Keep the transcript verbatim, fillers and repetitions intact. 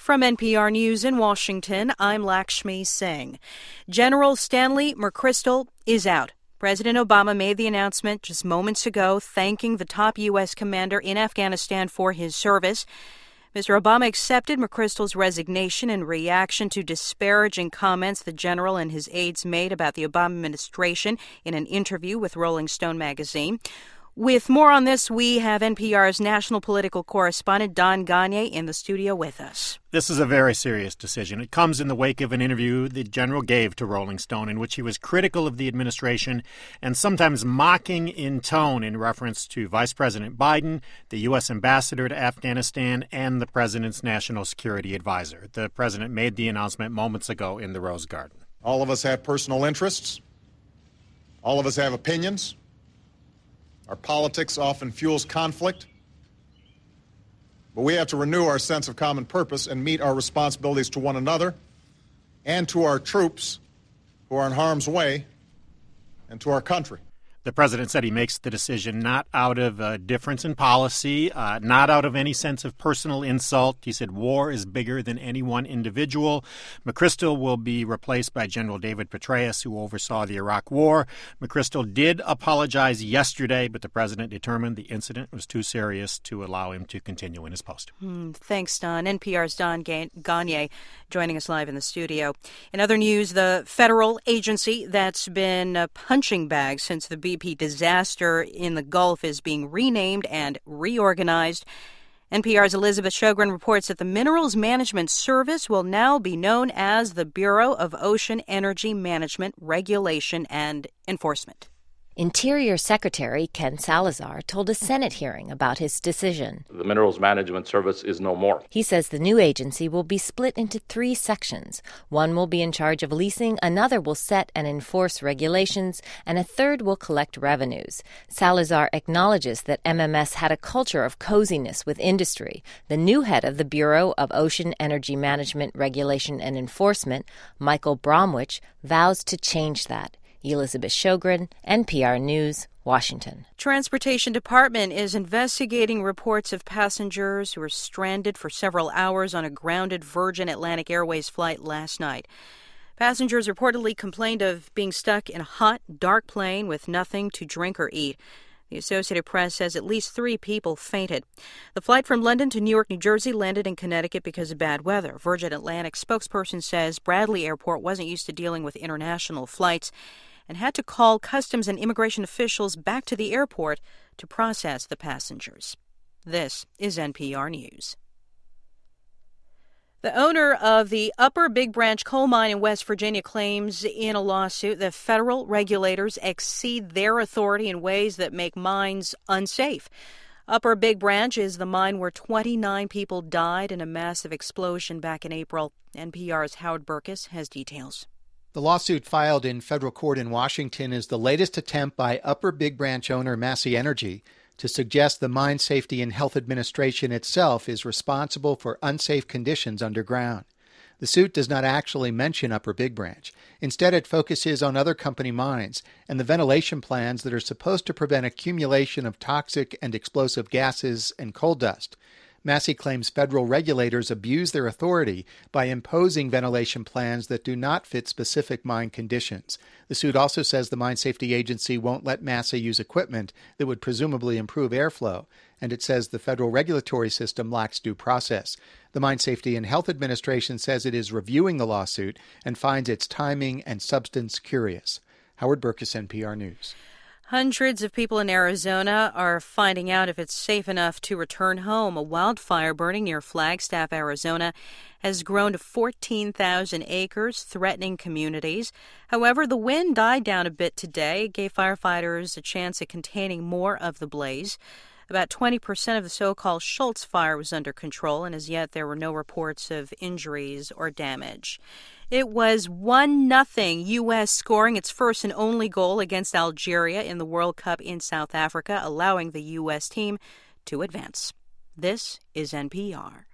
From N P R News in Washington, I'm Lakshmi Singh. General Stanley McChrystal is out. President Obama made the announcement just moments ago, thanking the top U S commander in Afghanistan for his service. Mister Obama accepted McChrystal's resignation in reaction to disparaging comments the general and his aides made about the Obama administration in an interview with Rolling Stone magazine. With more on this, we have N P R's national political correspondent Don Gonyea in the studio with us. This is a very serious decision. It comes in the wake of an interview the general gave to Rolling Stone in which he was critical of the administration and sometimes mocking in tone in reference to Vice President Biden, the U S ambassador to Afghanistan, and the president's national security advisor. The president made the announcement moments ago in the Rose Garden. All of us have personal interests. All of us have opinions. Our politics often fuels conflict, but we have to renew our sense of common purpose and meet our responsibilities to one another and to our troops who are in harm's way and to our country. The president said he makes the decision not out of a difference in policy, uh, not out of any sense of personal insult. He said war is bigger than any one individual. McChrystal will be replaced by General David Petraeus, who oversaw the Iraq War. McChrystal did apologize yesterday, but the president determined the incident was too serious to allow him to continue in his post. Mm, thanks, Don. N P R's Don Gonyea joining us live in the studio. In other news, the federal agency that's been a punching bag since the B P disaster in the Gulf is being renamed and reorganized. N P R's Elizabeth Shogren reports that the Minerals Management Service will now be known as the Bureau of Ocean Energy Management, Regulation, and Enforcement. Interior Secretary Ken Salazar told a Senate hearing about his decision. The Minerals Management Service is no more. He says the new agency will be split into three sections. One will be in charge of leasing, another will set and enforce regulations, and a third will collect revenues. Salazar acknowledges that M M S had a culture of coziness with industry. The new head of the Bureau of Ocean Energy Management, Regulation, and Enforcement, Michael Bromwich, vows to change that. Elizabeth Shogren, N P R News, Washington. Transportation Department is investigating reports of passengers who were stranded for several hours on a grounded Virgin Atlantic Airways flight last night. Passengers reportedly complained of being stuck in a hot, dark plane with nothing to drink or eat. The Associated Press says at least three people fainted. The flight from London to Newark, New Jersey landed in Connecticut because of bad weather. Virgin Atlantic spokesperson says Bradley Airport wasn't used to dealing with international flights and had to call customs and immigration officials back to the airport to process the passengers. This is N P R News. The owner of the Upper Big Branch coal mine in West Virginia claims in a lawsuit that federal regulators exceed their authority in ways that make mines unsafe. Upper Big Branch is the mine where twenty-nine people died in a massive explosion back in April. N P R's Howard Burkus has details. The lawsuit filed in federal court in Washington is the latest attempt by Upper Big Branch owner Massey Energy to suggest the Mine Safety and Health Administration itself is responsible for unsafe conditions underground. The suit does not actually mention Upper Big Branch. Instead, it focuses on other company mines and the ventilation plans that are supposed to prevent accumulation of toxic and explosive gases and coal dust. Massey claims federal regulators abuse their authority by imposing ventilation plans that do not fit specific mine conditions. The suit also says the Mine Safety Agency won't let Massey use equipment that would presumably improve airflow, and it says the federal regulatory system lacks due process. The Mine Safety and Health Administration says it is reviewing the lawsuit and finds its timing and substance curious. Howard Burkus, N P R News. Hundreds of people in Arizona are finding out if it's safe enough to return home. A wildfire burning near Flagstaff, Arizona, has grown to fourteen thousand acres, threatening communities. However, the wind died down a bit today. It gave firefighters a chance at containing more of the blaze. About twenty percent of the so-called Schultz fire was under control, and as yet there were no reports of injuries or damage. It was one nothing, U S scoring its first and only goal against Algeria in the World Cup in South Africa, allowing the U S team to advance. This is N P R.